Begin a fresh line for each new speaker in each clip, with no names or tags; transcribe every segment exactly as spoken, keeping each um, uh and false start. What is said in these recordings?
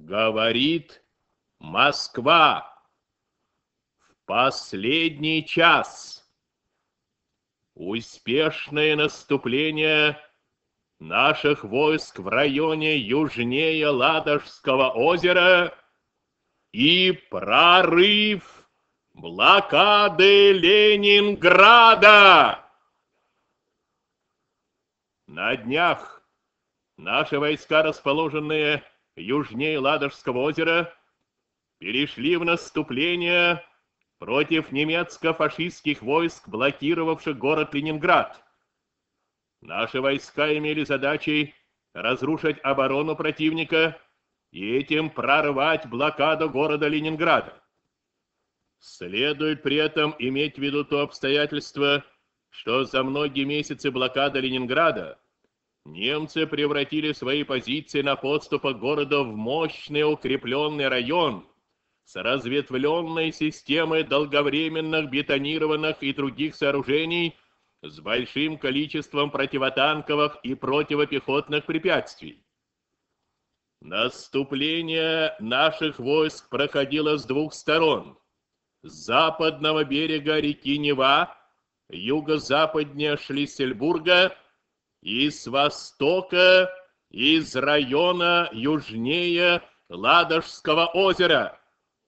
Говорит Москва. В последний час успешное наступление наших войск в районе южнее Ладожского озера и прорыв блокады Ленинграда. На днях наши войска, расположенные южнее Ладожского озера, перешли в наступление против немецко-фашистских войск, блокировавших город Ленинград. Наши войска имели задачей разрушить оборону противника и этим прорвать блокаду города Ленинграда. Следует при этом иметь в виду то обстоятельство, что за многие месяцы блокады Ленинграда немцы превратили свои позиции на подступах к городу в мощный укрепленный район с разветвленной системой долговременных бетонированных и других сооружений с большим количеством противотанковых и противопехотных препятствий. Наступление наших войск проходило с двух сторон: с западного берега реки Нева, юго-западнее Шлиссельбурга, и с востока, из района южнее Ладожского озера.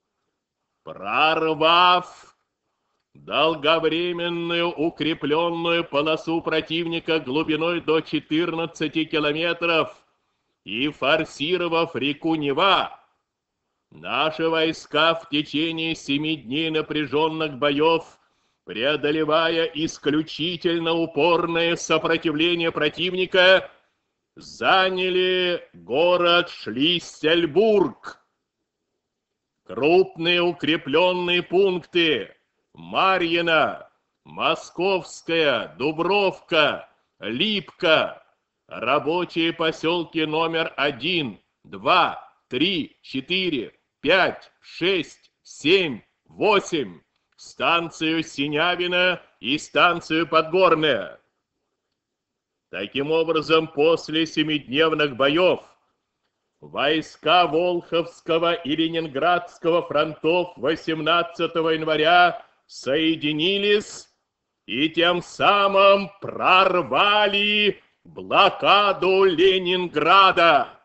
Прорвав долговременную укрепленную полосу противника глубиной до четырнадцати километров и форсировав реку Нева, наши войска в течение семи дней напряженных боев, преодолевая исключительно упорное сопротивление противника, заняли город Шлиссельбург. Крупные укрепленные пункты Марьино, Московская, Дубровка, Липка, рабочие поселки номер один, два, три, четыре, пять, шесть, семь, восемь, станцию Синявино и станцию Подгорная. Таким образом, после семидневных боев войска Волховского и Ленинградского фронтов восемнадцатого января соединились и тем самым прорвали блокаду Ленинграда.